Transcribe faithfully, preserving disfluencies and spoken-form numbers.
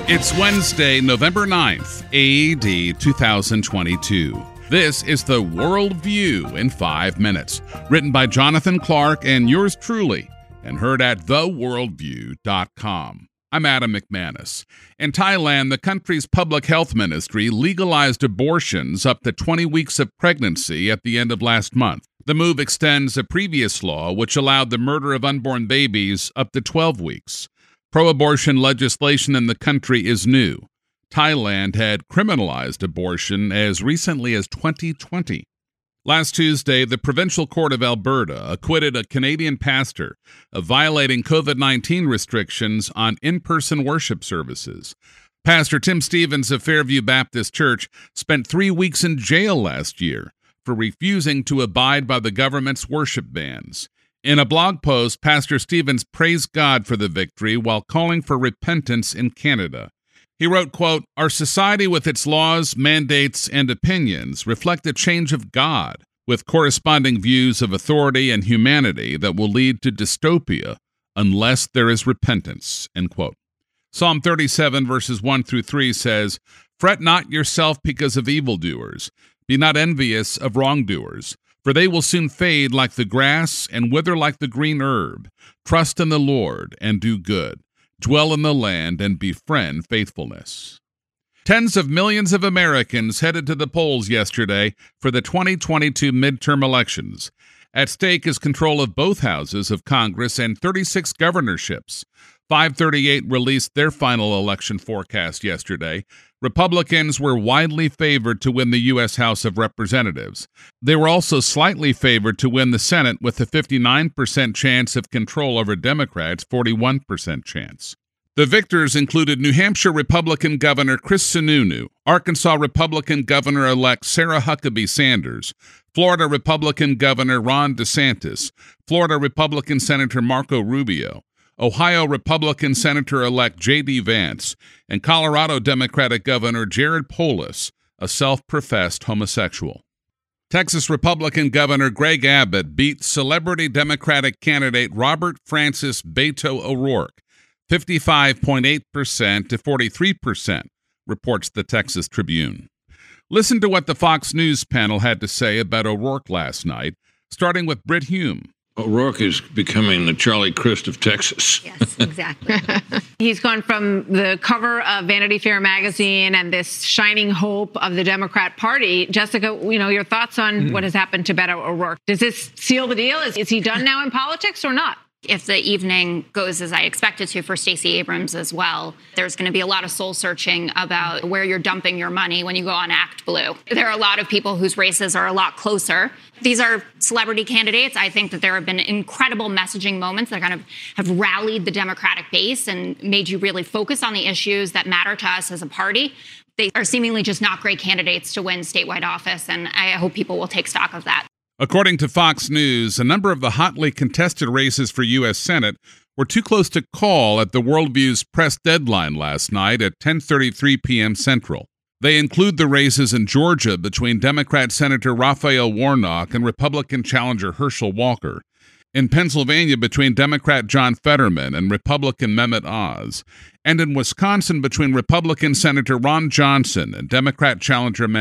It's Wednesday, November ninth, A D two thousand twenty-two. This is the World View in five minutes, written by Jonathan Clark and yours truly, and heard at the world view dot com. I'm Adam McManus. In Thailand, the country's public health ministry legalized abortions up to twenty weeks of pregnancy at the end of last month. The move extends a previous law which allowed the murder of unborn babies up to twelve weeks. Pro-abortion legislation in the country is new. Thailand had criminalized abortion as recently as twenty twenty. Last Tuesday, the Provincial Court of Alberta acquitted a Canadian pastor of violating covid nineteen restrictions on in-person worship services. Pastor Tim Stevens of Fairview Baptist Church spent three weeks in jail last year for refusing to abide by the government's worship bans. In a blog post, Pastor Stevens praised God for the victory while calling for repentance in Canada. He wrote, quote, "Our society with its laws, mandates, and opinions reflect a change of God, with corresponding views of authority and humanity that will lead to dystopia unless there is repentance," end quote. Psalm thirty-seven, verses one through three says, "Fret not yourself because of evildoers. Be not envious of wrongdoers. For they will soon fade like the grass and wither like the green herb. Trust in the Lord and do good. Dwell in the land and befriend faithfulness." Tens of millions of Americans headed to the polls yesterday for the twenty twenty-two midterm elections. At stake is control of both houses of Congress and thirty-six governorships. five thirty-eight released their final election forecast yesterday. Republicans were widely favored to win the U S House of Representatives. They were also slightly favored to win the Senate with a fifty-nine percent chance of control over Democrats' forty-one percent chance. The victors included New Hampshire Republican Governor Chris Sununu, Arkansas Republican Governor-elect Sarah Huckabee Sanders, Florida Republican Governor Ron DeSantis, Florida Republican Senator Marco Rubio, Ohio Republican Senator-elect J D Vance, and Colorado Democratic Governor Jared Polis, a self-professed homosexual. Texas Republican Governor Greg Abbott beat celebrity Democratic candidate Robert Francis Beto O'Rourke, fifty-five point eight percent to forty-three percent, reports the Texas Tribune. Listen to what the Fox News panel had to say about O'Rourke last night, starting with Britt Hume. O'Rourke is becoming the Charlie Crist of Texas. Yes, exactly. He's gone from the cover of Vanity Fair magazine and this shining hope of the Democrat Party. Jessica, you know, your thoughts on mm-hmm. what has happened to Beto O'Rourke? Does this seal the deal? Is, is he done now in politics or not? If the evening goes as I expect it to for Stacey Abrams as well, there's going to be a lot of soul searching about where you're dumping your money when you go on Act Blue. There are a lot of people whose races are a lot closer. These are celebrity candidates. I think that there have been incredible messaging moments that kind of have rallied the Democratic base and made you really focus on the issues that matter to us as a party. They are seemingly just not great candidates to win statewide office, and I hope people will take stock of that. According to Fox News, a number of the hotly contested races for U S Senate were too close to call at the Worldview's press deadline last night at ten thirty-three p.m. Central. They include the races in Georgia between Democrat Senator Raphael Warnock and Republican challenger Herschel Walker, in Pennsylvania between Democrat John Fetterman and Republican Mehmet Oz, and in Wisconsin between Republican Senator Ron Johnson and Democrat challenger